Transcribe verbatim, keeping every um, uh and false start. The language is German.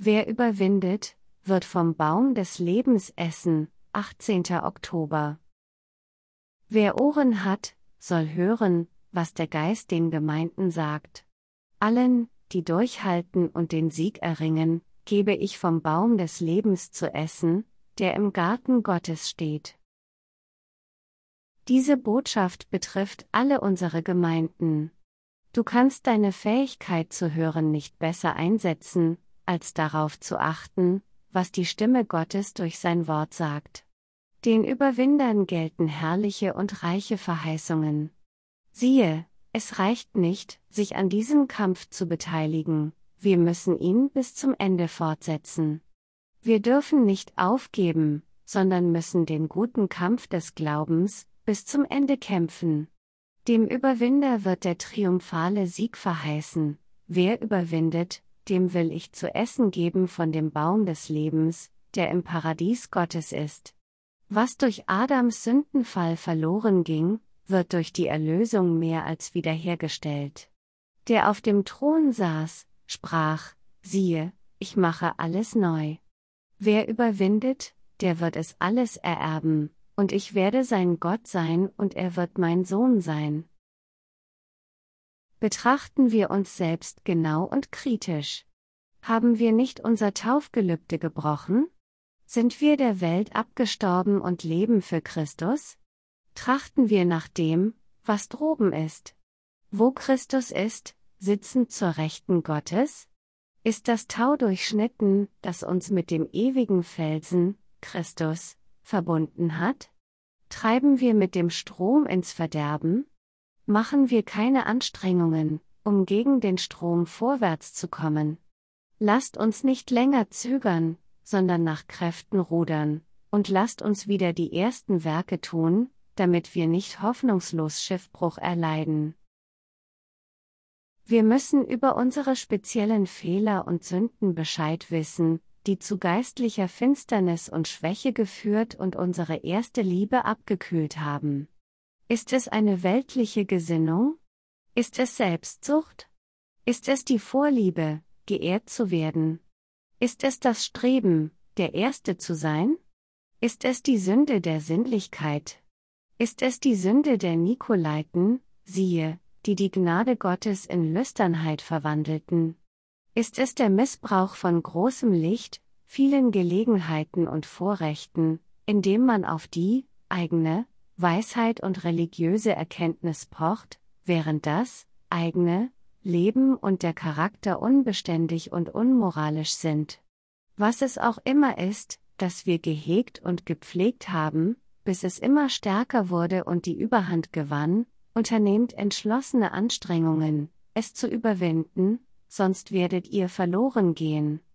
Wer überwindet, wird vom Baum des Lebens essen. achtzehnter Oktober. Wer Ohren hat, soll hören, was der Geist den Gemeinden sagt. Allen, die durchhalten und den Sieg erringen, gebe ich vom Baum des Lebens zu essen, der im Garten Gottes steht. Diese Botschaft betrifft alle unsere Gemeinden. Du kannst deine Fähigkeit zu hören nicht besser einsetzen, als darauf zu achten, was die Stimme Gottes durch sein Wort sagt. Den Überwindern gelten herrliche und reiche Verheißungen. Siehe, es reicht nicht, sich an diesem Kampf zu beteiligen, wir müssen ihn bis zum Ende fortsetzen. Wir dürfen nicht aufgeben, sondern müssen den guten Kampf des Glaubens bis zum Ende kämpfen. Dem Überwinder wird der triumphale Sieg verheißen. Wer überwindet, dem will ich zu essen geben von dem Baum des Lebens, der im Paradies Gottes ist. Was durch Adams Sündenfall verloren ging, wird durch die Erlösung mehr als wiederhergestellt. Der auf dem Thron saß, sprach: Siehe, ich mache alles neu. Wer überwindet, der wird es alles ererben, und ich werde sein Gott sein und er wird mein Sohn sein. Betrachten wir uns selbst genau und kritisch. Haben wir nicht unser Taufgelübde gebrochen? Sind wir der Welt abgestorben und leben für Christus? Trachten wir nach dem, was droben ist. Wo Christus ist, sitzend zur Rechten Gottes? Ist das Tau durchschnitten, das uns mit dem ewigen Felsen, Christus, verbunden hat? Treiben wir mit dem Strom ins Verderben? Machen wir keine Anstrengungen, um gegen den Strom vorwärts zu kommen. Lasst uns nicht länger zögern, sondern nach Kräften rudern, und lasst uns wieder die ersten Werke tun, damit wir nicht hoffnungslos Schiffbruch erleiden. Wir müssen über unsere speziellen Fehler und Sünden Bescheid wissen, die zu geistlicher Finsternis und Schwäche geführt und unsere erste Liebe abgekühlt haben. Ist es eine weltliche Gesinnung? Ist es Selbstsucht? Ist es die Vorliebe, geehrt zu werden? Ist es das Streben, der Erste zu sein? Ist es die Sünde der Sinnlichkeit? Ist es die Sünde der Nikolaiten, siehe, die die Gnade Gottes in Lüsternheit verwandelten? Ist es der Missbrauch von großem Licht, vielen Gelegenheiten und Vorrechten, indem man auf die eigene Weisheit und religiöse Erkenntnis pocht, während das eigene Leben und der Charakter unbeständig und unmoralisch sind? Was es auch immer ist, das wir gehegt und gepflegt haben, bis es immer stärker wurde und die Überhand gewann, unternehmt entschlossene Anstrengungen, es zu überwinden, sonst werdet ihr verloren gehen.